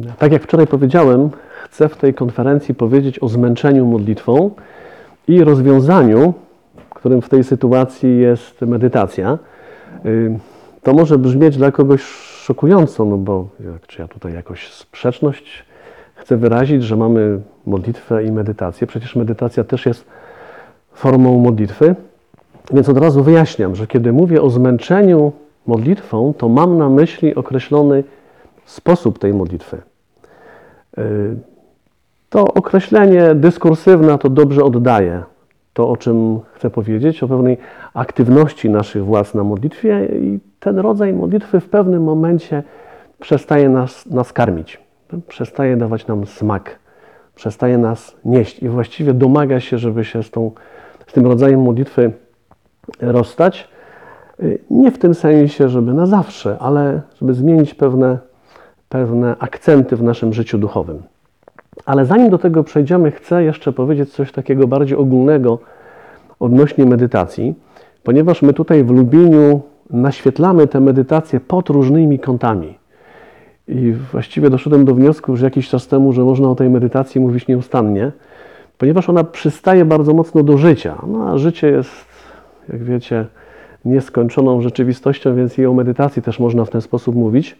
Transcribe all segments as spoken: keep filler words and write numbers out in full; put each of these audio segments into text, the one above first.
Tak jak wczoraj powiedziałem, chcę w tej konferencji powiedzieć o zmęczeniu modlitwą i rozwiązaniu, którym w tej sytuacji jest medytacja. To może brzmieć dla kogoś szokująco, no bo czy ja tutaj jakoś sprzeczność chcę wyrazić, że mamy modlitwę i medytację. Przecież medytacja też jest formą modlitwy. Więc od razu wyjaśniam, że kiedy mówię o zmęczeniu modlitwą, to mam na myśli określony sposób tej modlitwy. To określenie dyskursywne to dobrze oddaje to, o czym chcę powiedzieć, o pewnej aktywności naszych władz na modlitwie i ten rodzaj modlitwy w pewnym momencie przestaje nas, nas karmić, przestaje dawać nam smak, przestaje nas nieść i właściwie domaga się, żeby się z, tą, z tym rodzajem modlitwy rozstać. Nie w tym sensie, żeby na zawsze, ale żeby zmienić pewne, pewne akcenty w naszym życiu duchowym. Ale zanim do tego przejdziemy, chcę jeszcze powiedzieć coś takiego bardziej ogólnego odnośnie medytacji, ponieważ my tutaj w Lubieniu naświetlamy tę medytację pod różnymi kątami. I właściwie doszedłem do wniosku już jakiś czas temu, że można o tej medytacji mówić nieustannie, ponieważ ona przystaje bardzo mocno do życia. No a życie jest, jak wiecie, nieskończoną rzeczywistością, więc i o medytacji też można w ten sposób mówić.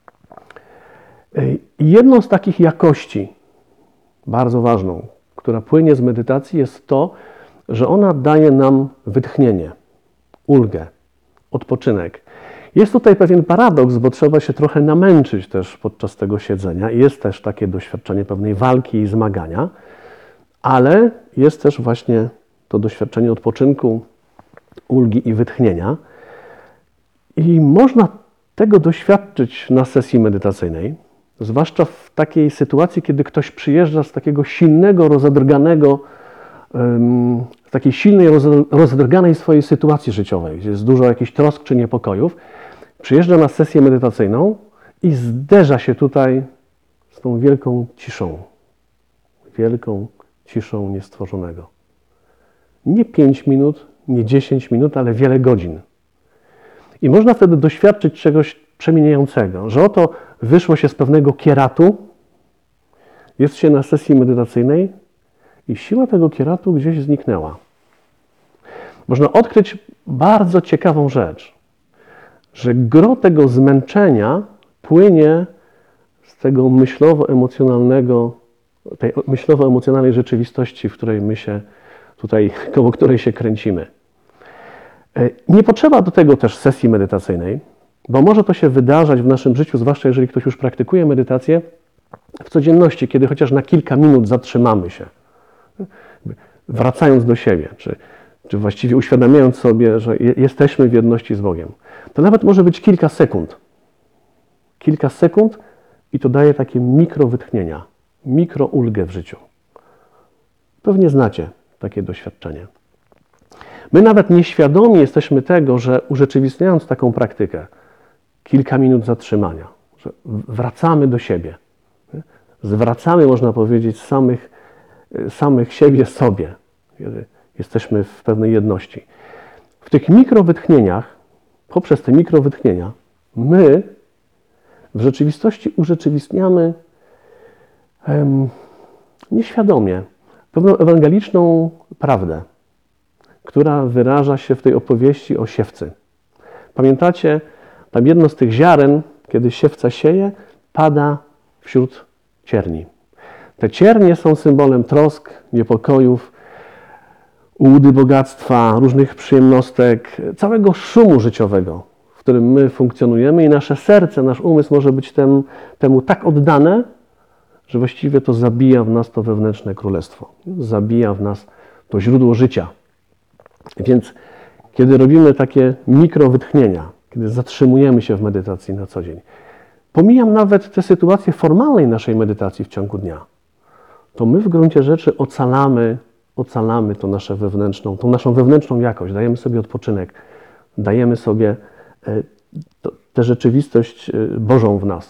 I jedną z takich jakości, bardzo ważną, która płynie z medytacji, jest to, że ona daje nam wytchnienie, ulgę, odpoczynek. Jest tutaj pewien paradoks, bo trzeba się trochę namęczyć też podczas tego siedzenia i jest też takie doświadczenie pewnej walki i zmagania, ale jest też właśnie to doświadczenie odpoczynku, ulgi i wytchnienia. I można tego doświadczyć na sesji medytacyjnej, zwłaszcza w takiej sytuacji, kiedy ktoś przyjeżdża z takiego silnego, rozedrganego, z takiej silnej, rozedrganej swojej sytuacji życiowej, gdzie jest dużo jakichś trosk czy niepokojów, przyjeżdża na sesję medytacyjną i zderza się tutaj z tą wielką ciszą, wielką ciszą niestworzonego. Nie pięć minut, nie dziesięć minut, ale wiele godzin. I można wtedy doświadczyć czegoś przemieniającego, że oto wyszło się z pewnego kieratu, jest się na sesji medytacyjnej i siła tego kieratu gdzieś zniknęła. Można odkryć bardzo ciekawą rzecz, że gro tego zmęczenia płynie z tego myślowo-emocjonalnego, tej myślowo-emocjonalnej rzeczywistości, w której my się tutaj, koło której się kręcimy. Nie potrzeba do tego też sesji medytacyjnej, bo może to się wydarzać w naszym życiu, zwłaszcza jeżeli ktoś już praktykuje medytację, w codzienności, kiedy chociaż na kilka minut zatrzymamy się, wracając do siebie, czy, czy właściwie uświadamiając sobie, że jesteśmy w jedności z Bogiem. To nawet może być kilka sekund. Kilka sekund i to daje takie mikrowytchnienia, mikroulgę w życiu. Pewnie znacie takie doświadczenie. My nawet nieświadomi jesteśmy tego, że urzeczywistniając taką praktykę, kilka minut zatrzymania, że wracamy do siebie, zwracamy, można powiedzieć, samych, samych siebie sobie, kiedy jesteśmy w pewnej jedności. W tych mikrowytchnieniach, poprzez te mikrowytchnienia, my w rzeczywistości urzeczywistniamy em, nieświadomie pewną ewangeliczną prawdę, która wyraża się w tej opowieści o siewcy. Pamiętacie, tam jedno z tych ziaren, kiedy siewca sieje, pada wśród cierni. Te ciernie są symbolem trosk, niepokojów, ułudy bogactwa, różnych przyjemnostek, całego szumu życiowego, w którym my funkcjonujemy i nasze serce, nasz umysł może być tem, temu tak oddane, że właściwie to zabija w nas to wewnętrzne królestwo. Zabija w nas to źródło życia. Więc kiedy robimy takie mikrowytchnienia, kiedy zatrzymujemy się w medytacji na co dzień, pomijam nawet te sytuacje formalnej naszej medytacji w ciągu dnia, to my w gruncie rzeczy ocalamy, ocalamy to nasze wewnętrzną, tą naszą wewnętrzną jakość, dajemy sobie odpoczynek, dajemy sobie tę rzeczywistość Bożą w nas.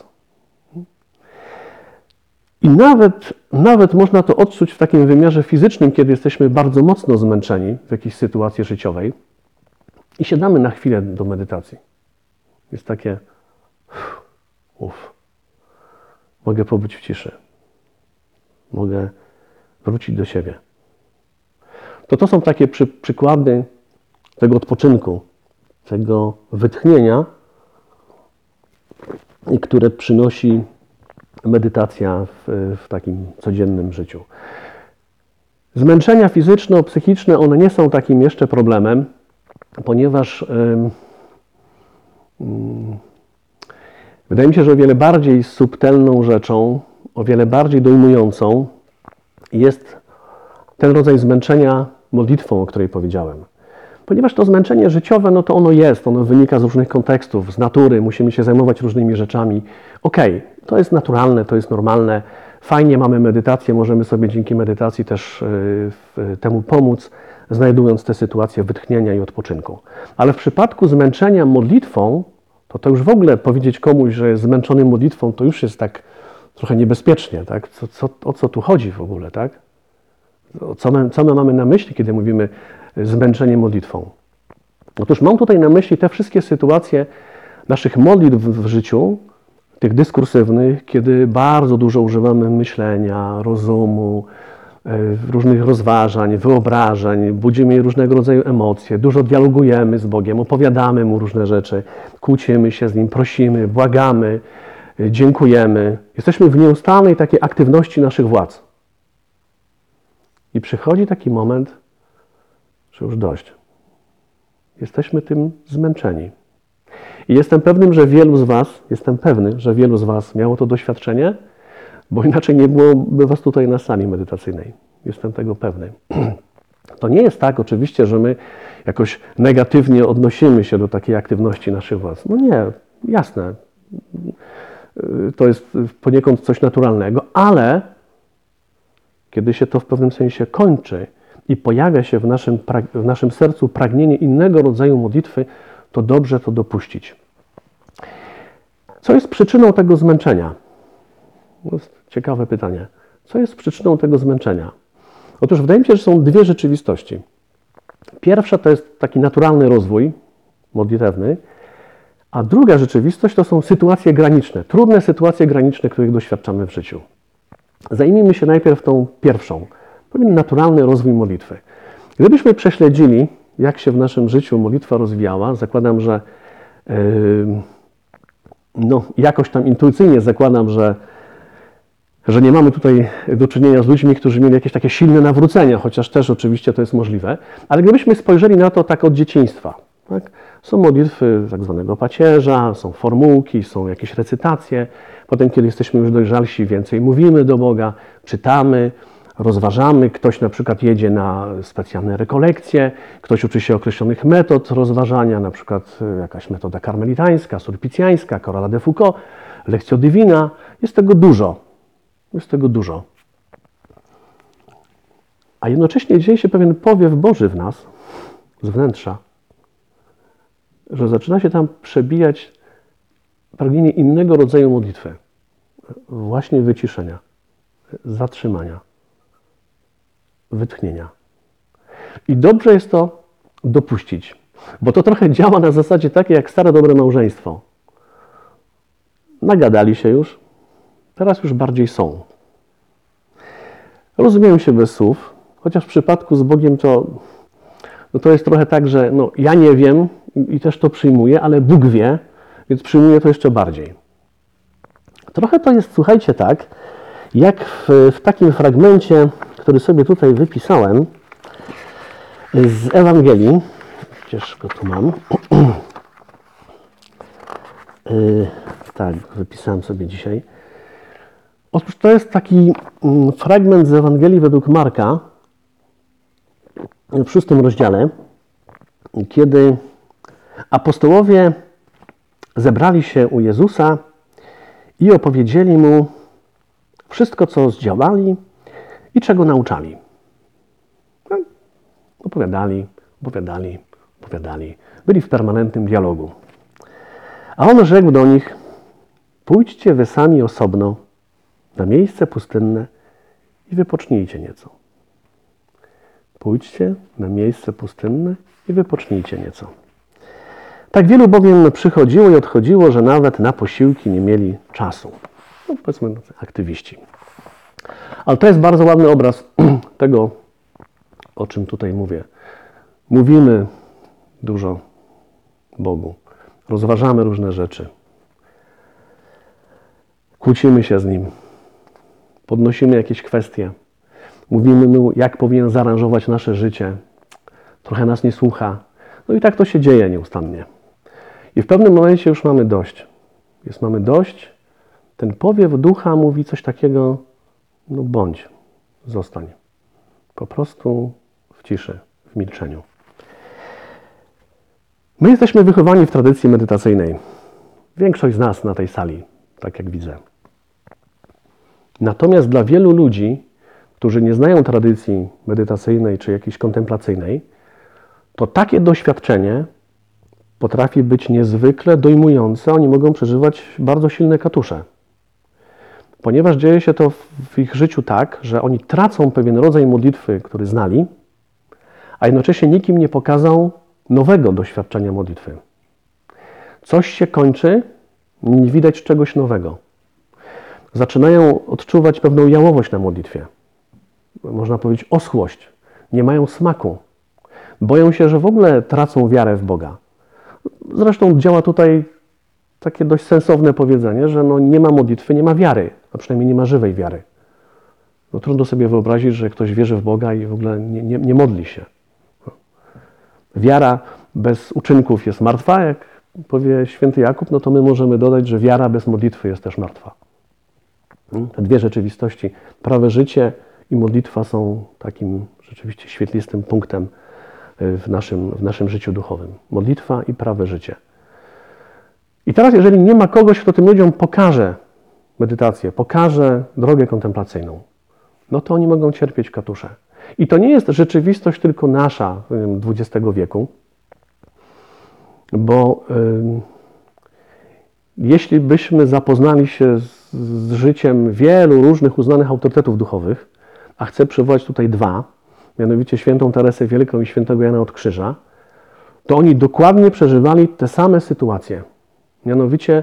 I nawet, nawet można to odczuć w takim wymiarze fizycznym, kiedy jesteśmy bardzo mocno zmęczeni w jakiejś sytuacji życiowej i siadamy na chwilę do medytacji. Jest takie uff. mogę pobyć w ciszy. Mogę wrócić do siebie. To to są takie przy, przykłady tego odpoczynku, tego wytchnienia, które przynosi medytacja w, w takim codziennym życiu. Zmęczenia fizyczno-psychiczne, one nie są takim jeszcze problemem, ponieważ yy, yy, wydaje mi się, że o wiele bardziej subtelną rzeczą, o wiele bardziej dojmującą jest ten rodzaj zmęczenia modlitwą, o której powiedziałem. Ponieważ to zmęczenie życiowe, no to ono jest, ono wynika z różnych kontekstów, z natury, musimy się zajmować różnymi rzeczami. Okej, to jest naturalne, to jest normalne, fajnie mamy medytację, możemy sobie dzięki medytacji też yy, temu pomóc, znajdując te sytuacje wytchnienia i odpoczynku. Ale w przypadku zmęczenia modlitwą, to to już w ogóle powiedzieć komuś, że jest zmęczony modlitwą, to już jest tak trochę niebezpiecznie, tak? Co, co, o co tu chodzi w ogóle, tak? Co my, co my mamy na myśli, kiedy mówimy zmęczenie modlitwą? Otóż mam tutaj na myśli te wszystkie sytuacje naszych modlitw w życiu, tych dyskursywnych, kiedy bardzo dużo używamy myślenia, rozumu, różnych rozważań, wyobrażeń, budzimy różnego rodzaju emocje, dużo dialogujemy z Bogiem, opowiadamy Mu różne rzeczy, kłócimy się z Nim, prosimy, błagamy, dziękujemy. Jesteśmy w nieustannej takiej aktywności naszych władz. I przychodzi taki moment, że już dość. Jesteśmy tym zmęczeni. I jestem pewnym, że wielu z Was, jestem pewny, że wielu z Was miało to doświadczenie, bo inaczej nie byłoby Was tutaj na sali medytacyjnej. Jestem tego pewny. To nie jest tak oczywiście, że my jakoś negatywnie odnosimy się do takiej aktywności naszych władz. No nie, jasne. To jest poniekąd coś naturalnego, ale kiedy się to w pewnym sensie kończy i pojawia się w naszym, w naszym sercu pragnienie innego rodzaju modlitwy, to dobrze to dopuścić. Co jest przyczyną tego zmęczenia? To jest ciekawe pytanie. Co jest przyczyną tego zmęczenia? Otóż wydaje mi się, że są dwie rzeczywistości. Pierwsza to jest taki naturalny rozwój modlitewny, a druga rzeczywistość to są sytuacje graniczne, trudne sytuacje graniczne, których doświadczamy w życiu. Zajmijmy się najpierw tą pierwszą, pewien naturalny rozwój modlitwy. Gdybyśmy prześledzili, jak się w naszym życiu modlitwa rozwijała, zakładam, że yy, no, jakoś tam intuicyjnie zakładam, że, że nie mamy tutaj do czynienia z ludźmi, którzy mieli jakieś takie silne nawrócenia, chociaż też oczywiście to jest możliwe, ale gdybyśmy spojrzeli na to tak od dzieciństwa, tak? Są modlitwy tak zwanego pacierza, są formułki, są jakieś recytacje, potem kiedy jesteśmy już dojrzalsi, więcej mówimy do Boga, czytamy, rozważamy, ktoś na przykład jedzie na specjalne rekolekcje, ktoś uczy się określonych metod rozważania, na przykład jakaś metoda karmelitańska, sulpicjańska, Corolla de Foucault, Lectio Divina. Jest tego dużo. Jest tego dużo. A jednocześnie dzieje się pewien powiew Boży w nas, z wnętrza, że zaczyna się tam przebijać pragnienie innego rodzaju modlitwy. Właśnie wyciszenia, zatrzymania, wytchnienia. I dobrze jest to dopuścić, bo to trochę działa na zasadzie takiej jak stare dobre małżeństwo. Nagadali się już, teraz już bardziej są. Rozumieją się bez słów, chociaż w przypadku z Bogiem to, no to jest trochę tak, że no, ja nie wiem i też to przyjmuję, ale Bóg wie, więc przyjmuję to jeszcze bardziej. Trochę to jest, słuchajcie, tak, jak w, w takim fragmencie, który sobie tutaj wypisałem z Ewangelii, gdzież go tu mam, yy, tak, wypisałem sobie dzisiaj. Otóż to jest taki fragment z Ewangelii według Marka w szóstym rozdziale, kiedy apostołowie zebrali się u Jezusa i opowiedzieli Mu wszystko, co zdziałali i czego nauczali. Opowiadali, opowiadali, opowiadali. Byli w permanentnym dialogu. A On rzekł do nich: pójdźcie wy sami osobno na miejsce pustynne i wypocznijcie nieco. Pójdźcie na miejsce pustynne i wypocznijcie nieco. Tak wielu bowiem przychodziło i odchodziło, że nawet na posiłki nie mieli czasu. no powiedzmy aktywiści. Ale to jest bardzo ładny obraz tego, o czym tutaj mówię. Mówimy dużo Bogu, rozważamy różne rzeczy, kłócimy się z Nim, podnosimy jakieś kwestie, mówimy Mu, jak powinien zaaranżować nasze życie, trochę nas nie słucha. No i tak to się dzieje nieustannie. I w pewnym momencie już mamy dość. Jest mamy dość, ten powiew ducha mówi coś takiego, no bądź, zostań. Po prostu w ciszy, w milczeniu. My jesteśmy wychowani w tradycji medytacyjnej. Większość z nas na tej sali, tak jak widzę. Natomiast dla wielu ludzi, którzy nie znają tradycji medytacyjnej czy jakiejś kontemplacyjnej, to takie doświadczenie potrafi być niezwykle dojmujące. Oni mogą przeżywać bardzo silne katusze. Ponieważ dzieje się to w ich życiu tak, że oni tracą pewien rodzaj modlitwy, który znali, a jednocześnie nikt im nie pokazał nowego doświadczenia modlitwy. Coś się kończy, nie widać czegoś nowego. Zaczynają odczuwać pewną jałowość na modlitwie. Można powiedzieć oschłość. Nie mają smaku. Boją się, że w ogóle tracą wiarę w Boga. Zresztą działa tutaj takie dość sensowne powiedzenie, że no nie ma modlitwy, nie ma wiary, a przynajmniej nie ma żywej wiary. No trudno sobie wyobrazić, że ktoś wierzy w Boga i w ogóle nie, nie, nie modli się. Wiara bez uczynków jest martwa, jak powie święty Jakub, no to my możemy dodać, że wiara bez modlitwy jest też martwa. Te dwie rzeczywistości, prawe życie i modlitwa są takim rzeczywiście świetlistym punktem w naszym, w naszym życiu duchowym. Modlitwa i prawe życie. I teraz, jeżeli nie ma kogoś, kto tym ludziom pokaże medytację, pokaże drogę kontemplacyjną, no to oni mogą cierpieć katusze. I to nie jest rzeczywistość tylko nasza dwudziestego wieku, bo y, jeśli byśmy zapoznali się z, z życiem wielu różnych uznanych autorytetów duchowych, a chcę przywołać tutaj dwa, mianowicie świętą Teresę Wielką i świętego Jana od Krzyża, to oni dokładnie przeżywali te same sytuacje. Mianowicie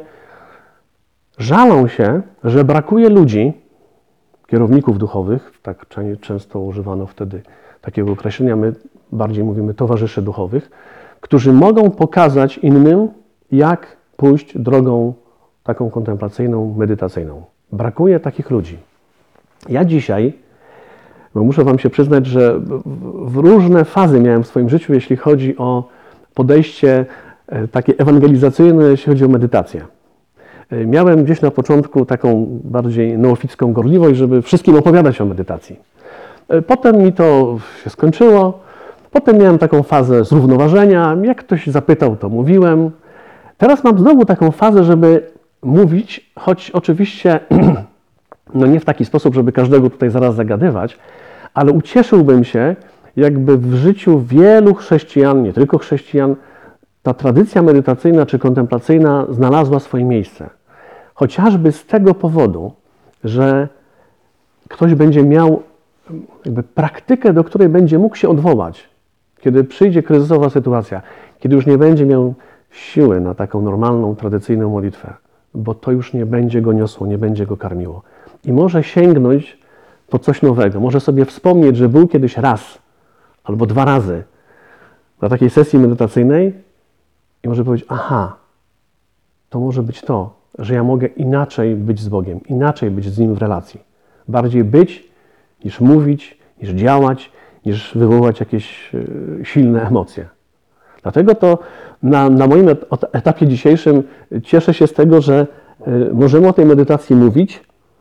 żalą się, że brakuje ludzi, kierowników duchowych, tak często używano wtedy takiego określenia, my bardziej mówimy towarzyszy duchowych, którzy mogą pokazać innym, jak pójść drogą taką kontemplacyjną, medytacyjną. Brakuje takich ludzi. Ja dzisiaj, bo muszę Wam się przyznać, że w różne fazy miałem w swoim życiu, jeśli chodzi o podejście takie ewangelizacyjne, jeśli chodzi o medytację. Miałem gdzieś na początku taką bardziej neoficką gorliwość, żeby wszystkim opowiadać o medytacji. Potem mi to się skończyło. Potem miałem taką fazę zrównoważenia. Jak ktoś zapytał, to mówiłem. Teraz mam znowu taką fazę, żeby mówić, choć oczywiście no nie w taki sposób, żeby każdego tutaj zaraz zagadywać, ale ucieszyłbym się, jakby w życiu wielu chrześcijan, nie tylko chrześcijan, ta tradycja medytacyjna czy kontemplacyjna znalazła swoje miejsce. Chociażby z tego powodu, że ktoś będzie miał jakby praktykę, do której będzie mógł się odwołać, kiedy przyjdzie kryzysowa sytuacja, kiedy już nie będzie miał siły na taką normalną, tradycyjną modlitwę, bo to już nie będzie go niosło, nie będzie go karmiło. I może sięgnąć po coś nowego. Może sobie wspomnieć, że był kiedyś raz albo dwa razy na takiej sesji medytacyjnej i może powiedzieć, aha, to może być to, że ja mogę inaczej być z Bogiem, inaczej być z Nim w relacji. Bardziej być, niż mówić, niż działać, niż wywołać jakieś silne emocje. Dlatego to na, na moim etapie dzisiejszym cieszę się z tego, że możemy o tej medytacji mówić,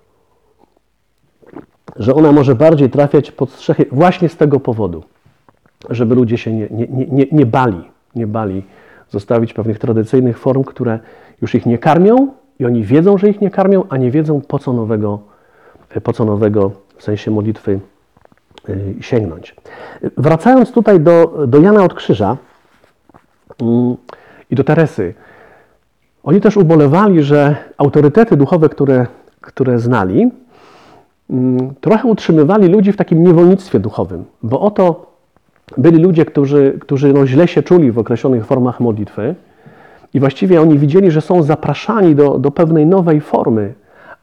że ona może bardziej trafiać pod strzechy właśnie z tego powodu, żeby ludzie się nie, nie, nie, nie bali, nie bali zostawić pewnych tradycyjnych form, które już ich nie karmią i oni wiedzą, że ich nie karmią, a nie wiedzą, po co nowego, po co nowego w sensie modlitwy yy, sięgnąć. Wracając tutaj do, do Jana od Krzyża yy, i do Teresy, oni też ubolewali, że autorytety duchowe, które, które znali, yy, trochę utrzymywali ludzi w takim niewolnictwie duchowym, bo oto byli ludzie, którzy, którzy no źle się czuli w określonych formach modlitwy i właściwie oni widzieli, że są zapraszani do, do pewnej nowej formy,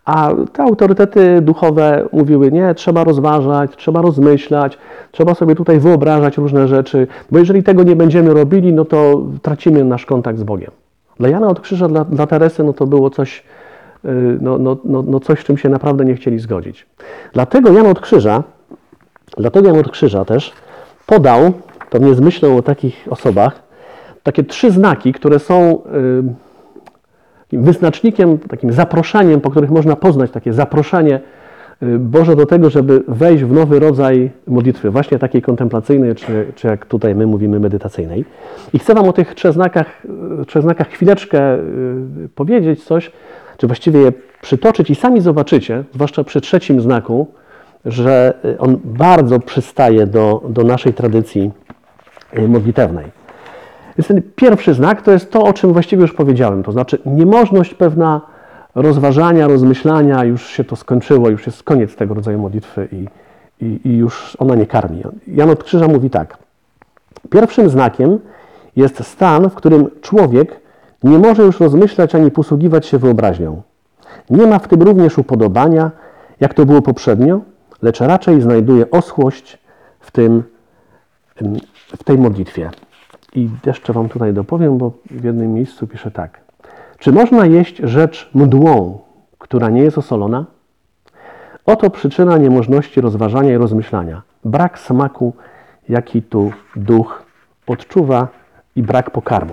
A te autorytety duchowe mówiły, nie, trzeba rozważać, trzeba rozmyślać, trzeba sobie tutaj wyobrażać różne rzeczy, bo jeżeli tego nie będziemy robili, no to tracimy nasz kontakt z Bogiem. Dla Jana od Krzyża, dla, dla Teresy, no to było coś, no, no, no, no coś, z czym się naprawdę nie chcieli zgodzić. Dlatego Jan od Krzyża, dlatego Jan od Krzyża też podał, pewnie z myślą o takich osobach, takie trzy znaki, które są y, wyznacznikiem, takim zaproszeniem, po których można poznać takie zaproszenie Boże do tego, żeby wejść w nowy rodzaj modlitwy, właśnie takiej kontemplacyjnej, czy, czy jak tutaj my mówimy, medytacyjnej. I chcę Wam o tych trzech znakach, trzech znakach chwileczkę y, powiedzieć coś, czy właściwie je przytoczyć i sami zobaczycie, zwłaszcza przy trzecim znaku, że on bardzo przystaje do, do naszej tradycji modlitewnej. Więc ten pierwszy znak to jest to, o czym właściwie już powiedziałem, to znaczy niemożność pewna rozważania, rozmyślania, już się to skończyło, już jest koniec tego rodzaju modlitwy i, i, i już ona nie karmi. Jan od Krzyża mówi tak. Pierwszym znakiem jest stan, w którym człowiek nie może już rozmyślać ani posługiwać się wyobraźnią. Nie ma w tym również upodobania, jak to było poprzednio, lecz raczej znajduje oschłość w, tym, w tej modlitwie. I jeszcze Wam tutaj dopowiem, bo w jednym miejscu pisze tak. Czy można jeść rzecz mdłą, która nie jest osolona? Oto przyczyna niemożności rozważania i rozmyślania. Brak smaku, jaki tu duch odczuwa i brak pokarmu.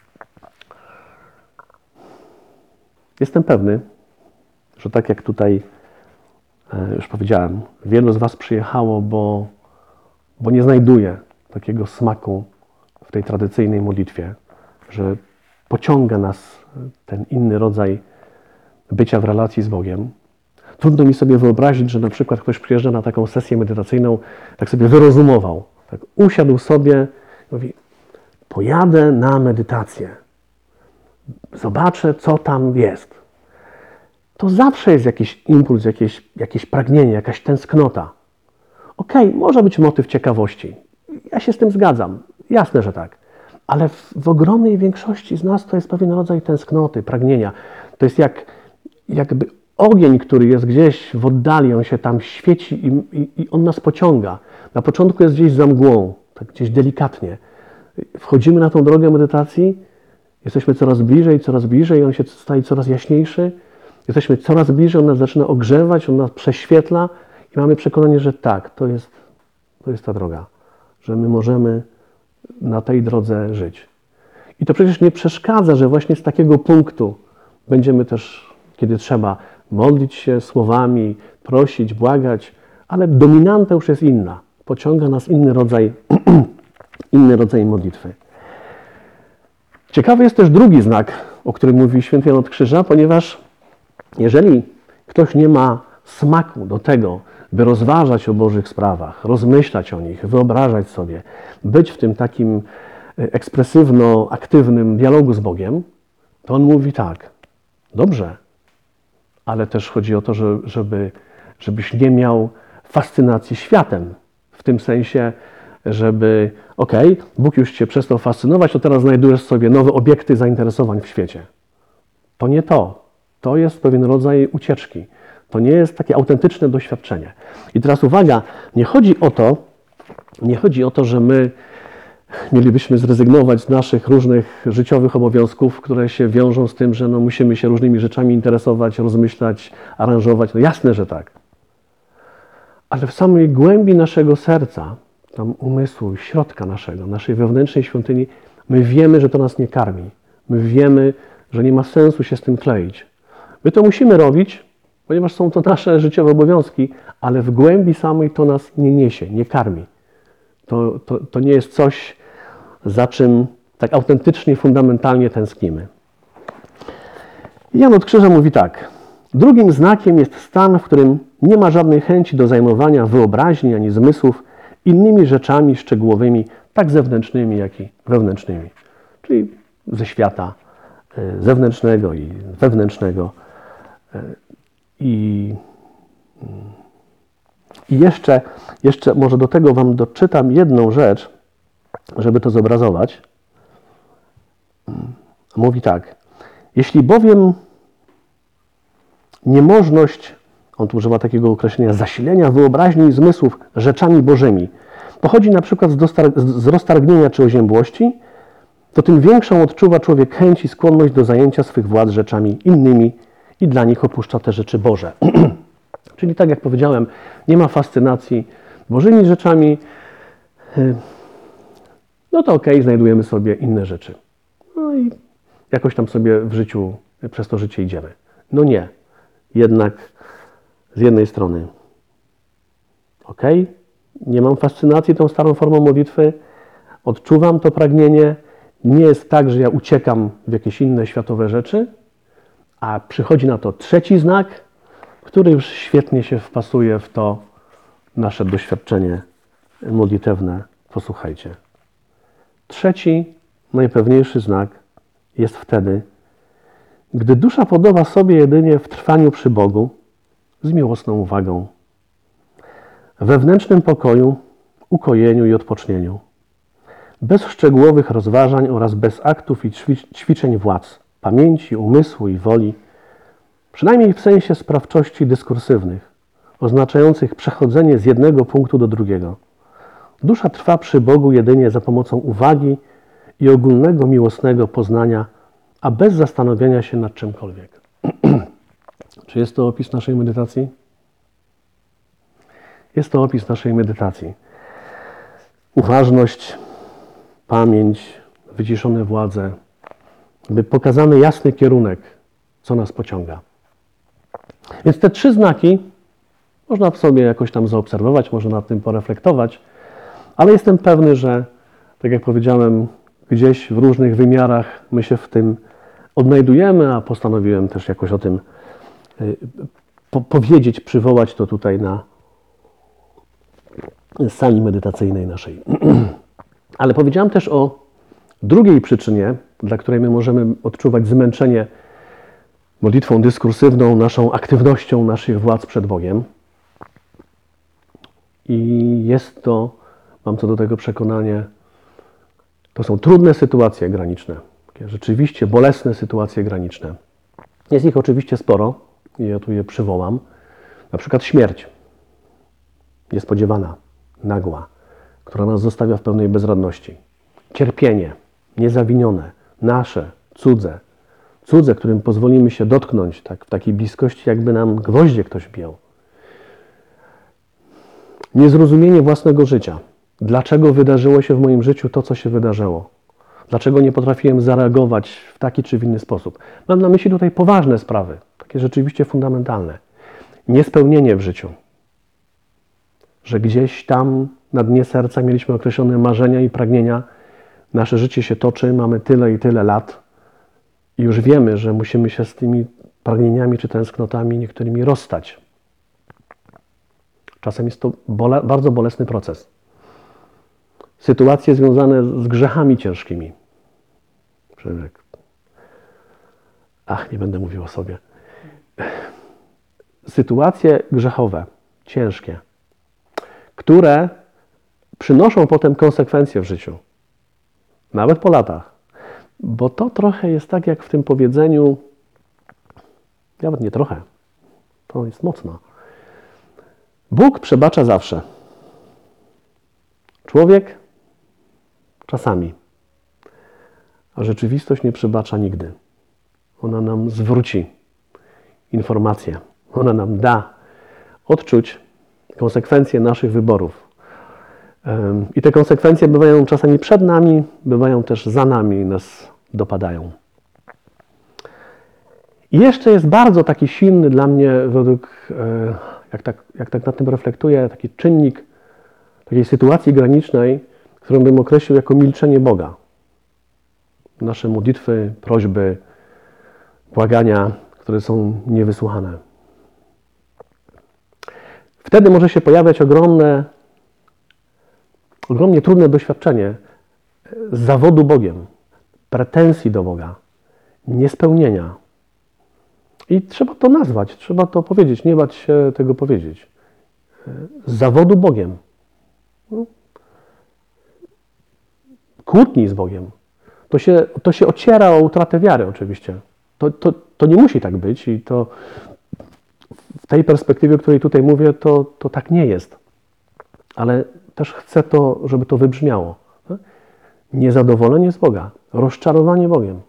Jestem pewny, że tak jak tutaj już powiedziałem, wielu z Was przyjechało, bo, bo nie znajduje takiego smaku w tej tradycyjnej modlitwie, że pociąga nas ten inny rodzaj bycia w relacji z Bogiem. Trudno mi sobie wyobrazić, że na przykład ktoś przyjeżdża na taką sesję medytacyjną, tak sobie wyrozumował, tak usiadł sobie i mówi, pojadę na medytację, zobaczę, co tam jest. To zawsze jest jakiś impuls, jakieś, jakieś pragnienie, jakaś tęsknota. Okej, okay, może być motyw ciekawości. Ja się z tym zgadzam. Jasne, że tak. Ale w, w ogromnej większości z nas to jest pewien rodzaj tęsknoty, pragnienia. To jest jak, jakby ogień, który jest gdzieś w oddali, on się tam świeci i, i, i on nas pociąga. Na początku jest gdzieś za mgłą, tak gdzieś delikatnie. Wchodzimy na tą drogę medytacji, jesteśmy coraz bliżej, coraz bliżej, on się staje coraz jaśniejszy. Jesteśmy coraz bliżej, on nas zaczyna ogrzewać, on nas prześwietla i mamy przekonanie, że tak, to jest, to jest ta droga, że my możemy na tej drodze żyć. I to przecież nie przeszkadza, że właśnie z takiego punktu będziemy też, kiedy trzeba, modlić się słowami, prosić, błagać, ale dominanta już jest inna. Pociąga nas inny rodzaj, inny rodzaj modlitwy. Ciekawy jest też drugi znak, o którym mówi święty Jan od Krzyża, ponieważ jeżeli ktoś nie ma smaku do tego, by rozważać o Bożych sprawach, rozmyślać o nich, wyobrażać sobie, być w tym takim ekspresywno-aktywnym dialogu z Bogiem, to on mówi tak, dobrze, ale też chodzi o to, żeby, żebyś nie miał fascynacji światem, w tym sensie, żeby, okej, okay, Bóg już Cię przestał fascynować, to teraz znajdujesz sobie nowe obiekty zainteresowań w świecie. To nie to. To jest pewien rodzaj ucieczki. To nie jest takie autentyczne doświadczenie. I teraz uwaga, nie chodzi o to, nie chodzi o to, że my mielibyśmy zrezygnować z naszych różnych życiowych obowiązków, które się wiążą z tym, że no musimy się różnymi rzeczami interesować, rozmyślać, aranżować. No jasne, że tak. Ale w samej głębi naszego serca, tam umysłu, środka naszego, naszej wewnętrznej świątyni, my wiemy, że to nas nie karmi. My wiemy, że nie ma sensu się z tym kleić. My to musimy robić, ponieważ są to nasze życiowe obowiązki, ale w głębi samej to nas nie niesie, nie karmi. To, to, to nie jest coś, za czym tak autentycznie, fundamentalnie tęsknimy. Jan od Krzyża mówi tak. Drugim znakiem jest stan, w którym nie ma żadnej chęci do zajmowania wyobraźni ani zmysłów innymi rzeczami szczegółowymi, tak zewnętrznymi, jak i wewnętrznymi. Czyli ze świata zewnętrznego i wewnętrznego. I, i jeszcze, jeszcze może do tego Wam doczytam jedną rzecz, żeby to zobrazować. Mówi tak. Jeśli bowiem niemożność, on tu używa takiego określenia, zasilenia wyobraźni i zmysłów rzeczami bożymi, pochodzi na przykład z, dostar- z roztargnienia czy oziębłości, to tym większą odczuwa człowiek chęć i skłonność do zajęcia swych władz rzeczami innymi i dla nich opuszcza te rzeczy Boże. Czyli tak jak powiedziałem, nie ma fascynacji bożymi rzeczami, no to okej, znajdujemy sobie inne rzeczy. No i jakoś tam sobie w życiu, przez to życie idziemy. No nie. Jednak z jednej strony okej, nie mam fascynacji tą starą formą modlitwy, odczuwam to pragnienie, nie jest tak, że ja uciekam w jakieś inne światowe rzeczy, a przychodzi na to trzeci znak, który już świetnie się wpasuje w to nasze doświadczenie modlitewne. Posłuchajcie. Trzeci, najpewniejszy znak jest wtedy, gdy dusza podoba sobie jedynie w trwaniu przy Bogu z miłosną uwagą, wewnętrznym pokoju, ukojeniu i odpocznieniu, bez szczegółowych rozważań oraz bez aktów i ćwiczeń władz, pamięci, umysłu i woli, przynajmniej w sensie sprawczości dyskursywnych, oznaczających przechodzenie z jednego punktu do drugiego. Dusza trwa przy Bogu jedynie za pomocą uwagi i ogólnego miłosnego poznania, a bez zastanowienia się nad czymkolwiek. Czy jest to opis naszej medytacji? Jest to opis naszej medytacji. Uważność, pamięć, wyciszone władze, by pokazany jasny kierunek, co nas pociąga. Więc te trzy znaki można w sobie jakoś tam zaobserwować, można nad tym poreflektować, ale jestem pewny, że, tak jak powiedziałem, gdzieś w różnych wymiarach my się w tym odnajdujemy, a postanowiłem też jakoś o tym po- powiedzieć, przywołać to tutaj na sali medytacyjnej naszej. Ale powiedziałem też o drugiej przyczynie, dla której my możemy odczuwać zmęczenie modlitwą dyskursywną, naszą aktywnością naszych władz przed Bogiem. I jest to, mam co do tego przekonanie, to są trudne sytuacje graniczne, takie rzeczywiście bolesne sytuacje graniczne. Jest ich oczywiście sporo i ja tu je przywołam. Na przykład śmierć, niespodziewana, nagła, która nas zostawia w pełnej bezradności. Cierpienie, niezawinione, nasze, cudze, cudze, którym pozwolimy się dotknąć tak, w takiej bliskości, jakby nam gwoździe ktoś bił. Niezrozumienie własnego życia. Dlaczego wydarzyło się w moim życiu to, co się wydarzyło? Dlaczego nie potrafiłem zareagować w taki czy w inny sposób? Mam na myśli tutaj poważne sprawy, takie rzeczywiście fundamentalne. Niespełnienie w życiu. Że gdzieś tam na dnie serca mieliśmy określone marzenia i pragnienia. Nasze życie się toczy, mamy tyle i tyle lat i już wiemy, że musimy się z tymi pragnieniami czy tęsknotami niektórymi rozstać. Czasem jest to bole, bardzo bolesny proces. Sytuacje związane z grzechami ciężkimi. Ach, nie będę mówił o sobie. Sytuacje grzechowe, ciężkie, które przynoszą potem konsekwencje w życiu. Nawet po latach. Bo to trochę jest tak, jak w tym powiedzeniu, nawet nie trochę, to jest mocno. Bóg przebacza zawsze. Człowiek czasami. A rzeczywistość nie przebacza nigdy. Ona nam zwróci informację. Ona nam da odczuć konsekwencje naszych wyborów. I te konsekwencje bywają czasami przed nami, bywają też za nami i nas dopadają. I jeszcze jest bardzo taki silny dla mnie, według, jak tak, jak tak nad tym reflektuję, taki czynnik takiej sytuacji granicznej, którą bym określił jako milczenie Boga. Nasze modlitwy, prośby, błagania, które są niewysłuchane. Wtedy może się pojawiać ogromne, ogromnie trudne doświadczenie zawodu Bogiem, pretensji do Boga, niespełnienia. I trzeba to nazwać, trzeba to powiedzieć, nie bać się tego powiedzieć. Zawodu Bogiem. Kłótni z Bogiem. To się, to się ociera o utratę wiary oczywiście. To, to, to nie musi tak być i to w tej perspektywie, o której tutaj mówię, to, to tak nie jest. Ale też chcę to, żeby to wybrzmiało. Niezadowolenie z Boga, rozczarowanie Bogiem.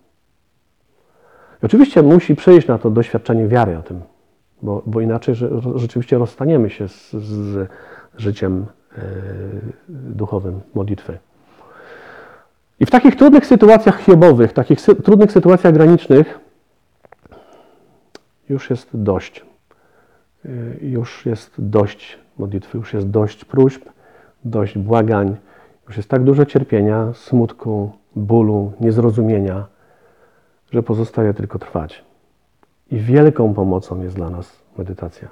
I oczywiście musi przyjść na to doświadczenie wiary o tym, bo, bo inaczej że, rzeczywiście rozstaniemy się z, z życiem yy, duchowym modlitwy. I w takich trudnych sytuacjach hiobowych, takich sy trudnych sytuacjach granicznych już jest dość. Yy, już jest dość modlitwy, już jest dość próśb, dość błagań, już jest tak dużo cierpienia, smutku, bólu, niezrozumienia, że pozostaje tylko trwać. I wielką pomocą jest dla nas medytacja.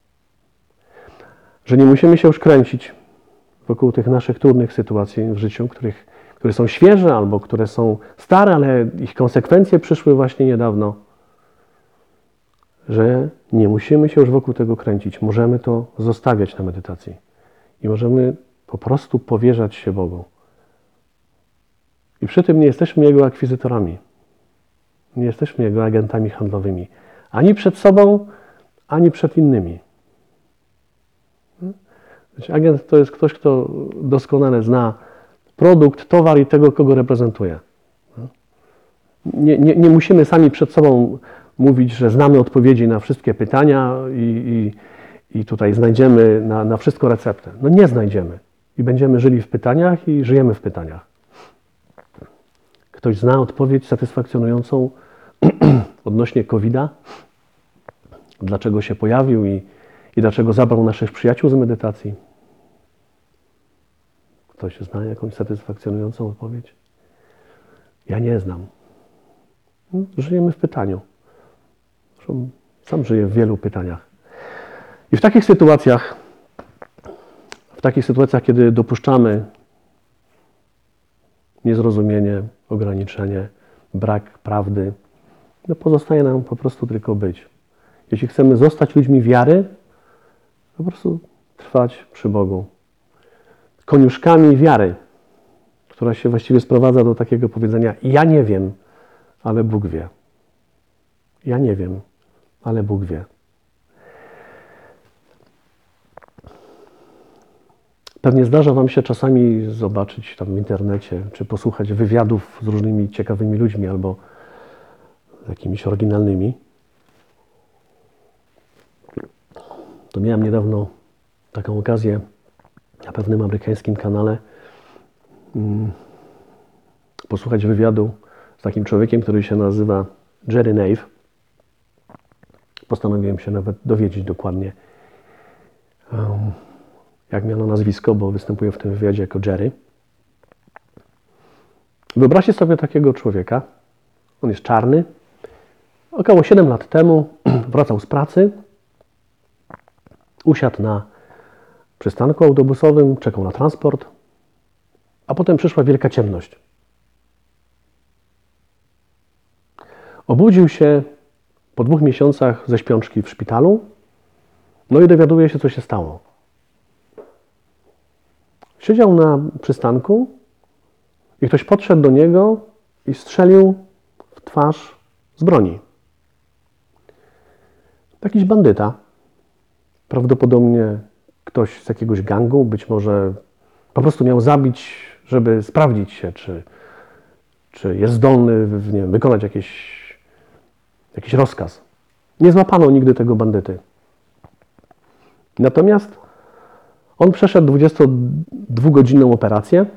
Że nie musimy się już kręcić wokół tych naszych trudnych sytuacji w życiu, których, które są świeże albo które są stare, ale ich konsekwencje przyszły właśnie niedawno. Że nie musimy się już wokół tego kręcić. Możemy to zostawiać na medytacji. I możemy po prostu powierzać się Bogu. I przy tym nie jesteśmy Jego akwizytorami. Nie jesteśmy Jego agentami handlowymi. Ani przed sobą, ani przed innymi. Agent to jest ktoś, kto doskonale zna produkt, towar i tego, kogo reprezentuje. Nie, nie, nie musimy sami przed sobą mówić, że znamy odpowiedzi na wszystkie pytania i, i, i tutaj znajdziemy na, na wszystko receptę. No nie znajdziemy. I będziemy żyli w pytaniach i żyjemy w pytaniach. Ktoś zna odpowiedź satysfakcjonującą odnośnie kowida, dlaczego się pojawił i, i dlaczego zabrał naszych przyjaciół z medytacji. Ktoś zna jakąś satysfakcjonującą odpowiedź? Ja nie znam. Żyjemy w pytaniu. Zresztą sam żyję w wielu pytaniach. I w takich sytuacjach, w takich sytuacjach, kiedy dopuszczamy niezrozumienie, ograniczenie, brak prawdy, no pozostaje nam po prostu tylko być. Jeśli chcemy zostać ludźmi wiary, po prostu trwać przy Bogu. Koniuszkami wiary, która się właściwie sprowadza do takiego powiedzenia: ja nie wiem, ale Bóg wie. Ja nie wiem, ale Bóg wie. Pewnie zdarza Wam się czasami zobaczyć tam w internecie, czy posłuchać wywiadów z różnymi ciekawymi ludźmi albo jakimiś oryginalnymi. To miałem niedawno taką okazję na pewnym amerykańskim kanale hmm, posłuchać wywiadu z takim człowiekiem, który się nazywa Jerry Nave. Postanowiłem się nawet dowiedzieć dokładnie, um, jak miano nazwisko, bo występuje w tym wywiadzie jako Jerry. Wyobraźcie sobie takiego człowieka. On jest czarny. Około siedem lat temu wracał z pracy. Usiadł na przystanku autobusowym, czekał na transport, a potem przyszła wielka ciemność. Obudził się po dwóch miesiącach ze śpiączki w szpitalu, no i dowiaduje się, co się stało. Siedział na przystanku i ktoś podszedł do niego i strzelił w twarz z broni. Jakiś bandyta, prawdopodobnie ktoś z jakiegoś gangu, być może po prostu miał zabić, żeby sprawdzić się, czy, czy jest zdolny, nie wiem, wykonać jakieś, jakiś rozkaz. Nie złapano nigdy tego bandyty. Natomiast on przeszedł dwudziestodwugodzinną operację,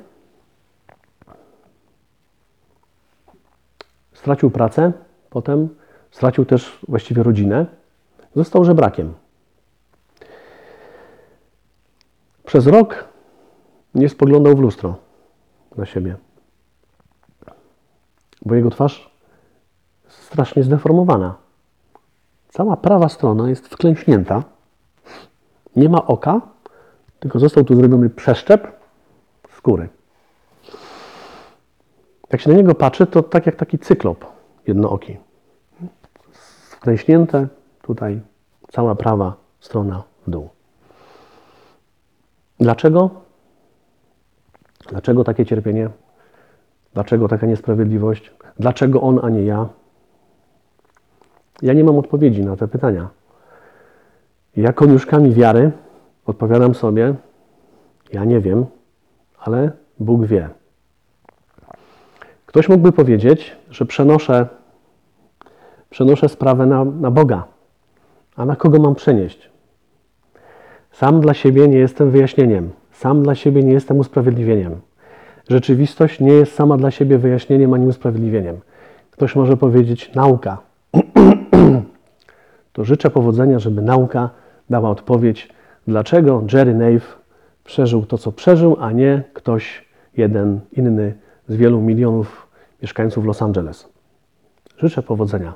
stracił pracę, potem stracił też właściwie rodzinę, został żebrakiem. Przez rok nie spoglądał w lustro na siebie, bo jego twarz jest strasznie zdeformowana. Cała prawa strona jest wklęśnięta, nie ma oka, tylko został tu zrobiony przeszczep skóry. Jak się na niego patrzy, to tak jak taki cyklop jednooki. Wklęśnięte tutaj cała prawa strona w dół. Dlaczego? Dlaczego takie cierpienie? Dlaczego taka niesprawiedliwość? Dlaczego on, a nie ja? Ja nie mam odpowiedzi na te pytania. Ja koniuszkami wiary odpowiadam sobie, ja nie wiem, ale Bóg wie. Ktoś mógłby powiedzieć, że przenoszę, przenoszę sprawę na, na Boga. A na kogo mam przenieść? Sam dla siebie nie jestem wyjaśnieniem. Sam dla siebie nie jestem usprawiedliwieniem. Rzeczywistość nie jest sama dla siebie wyjaśnieniem ani usprawiedliwieniem. Ktoś może powiedzieć nauka. To życzę powodzenia, żeby nauka dała odpowiedź, dlaczego Jerry Nave przeżył to, co przeżył, a nie ktoś jeden inny z wielu milionów mieszkańców Los Angeles. Życzę powodzenia.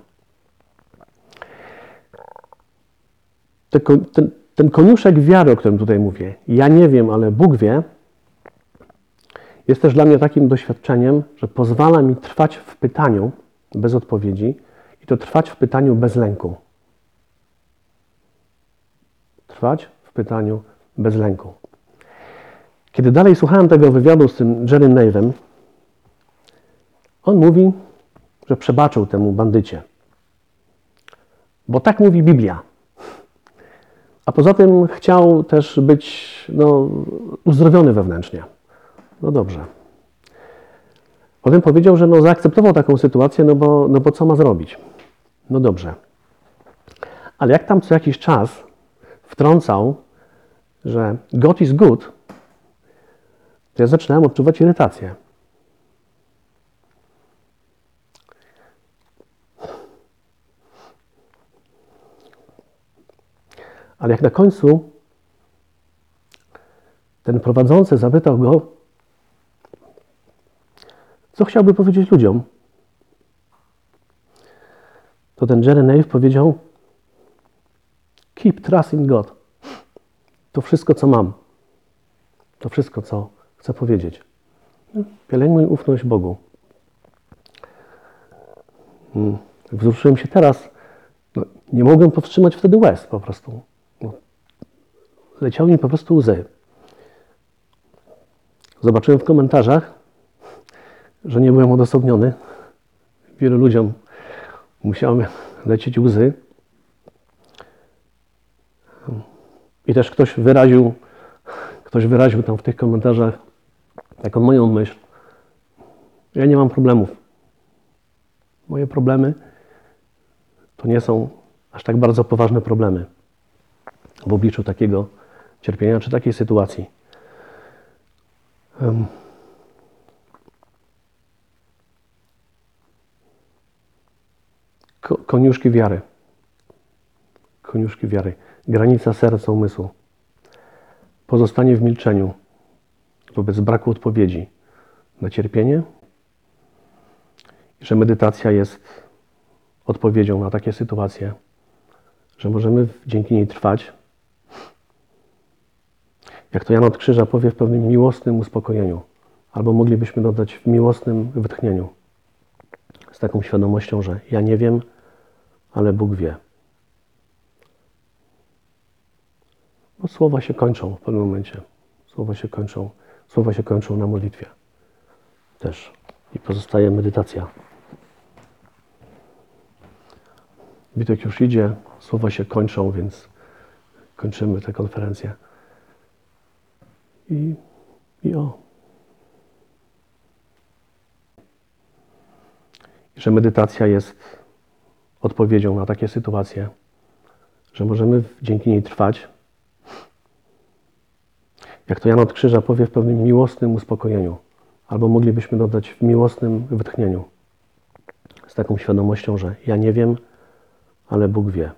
Ten, ten koniuszek wiary, o którym tutaj mówię, ja nie wiem, ale Bóg wie, jest też dla mnie takim doświadczeniem, że pozwala mi trwać w pytaniu bez odpowiedzi i to trwać w pytaniu bez lęku. Trwać w pytaniu bez lęku. Kiedy dalej słuchałem tego wywiadu z tym Jerry Nave'em, on mówi, że przebaczył temu bandycie. Bo tak mówi Biblia. A poza tym chciał też być no, uzdrowiony wewnętrznie. No dobrze. Potem powiedział, że no, zaakceptował taką sytuację, no bo, no bo co ma zrobić? No dobrze. Ale jak tam co jakiś czas wtrącał, że God is good, to ja zaczynałem odczuwać irytację. Ale jak na końcu ten prowadzący zapytał go, co chciałby powiedzieć ludziom, to ten Jerry Nave powiedział, keep trust in God. To wszystko, co mam. To wszystko, co chcę powiedzieć. Pielęgnuj ufność Bogu. Wzruszyłem się teraz. No, nie mogłem powstrzymać wtedy łez po prostu. No, leciały mi po prostu łzy. Zobaczyłem w komentarzach, że nie byłem odosobniony. Wielu ludziom musiały lecieć łzy. I też ktoś wyraził, ktoś wyraził tam w tych komentarzach taką moją myśl. Ja nie mam problemów. Moje problemy to nie są aż tak bardzo poważne problemy w obliczu takiego cierpienia czy takiej sytuacji. Um. Ko- koniuszki wiary. Koniuszki wiary. Granica serca, umysłu. Pozostanie w milczeniu wobec braku odpowiedzi na cierpienie i że medytacja jest odpowiedzią na takie sytuacje, że możemy dzięki niej trwać. Jak to Jan od Krzyża powie, w pewnym miłosnym uspokojeniu, albo moglibyśmy dodać w miłosnym wytchnieniu, z taką świadomością, że ja nie wiem, ale Bóg wie. Bo słowa się kończą w pewnym momencie. Słowa się kończą. Słowa się kończą na modlitwie. Też. I pozostaje medytacja. Witek już idzie. Słowa się kończą, więc kończymy tę konferencję. I, i o. I że medytacja jest odpowiedzią na takie sytuacje, że możemy dzięki niej trwać. Jak to Jan od Krzyża powie, w pewnym miłosnym uspokojeniu, albo moglibyśmy dodać w miłosnym wytchnieniu, z taką świadomością, że ja nie wiem, ale Bóg wie.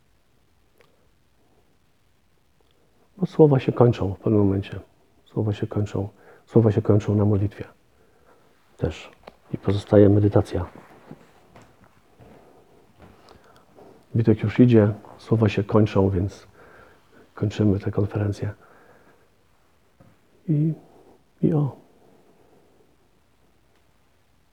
Bo słowa się kończą w pewnym momencie. Słowa się kończą. Słowa się kończą na modlitwie. Też. I pozostaje medytacja. Witek już idzie. Słowa się kończą, więc kończymy tę konferencję. I, i o.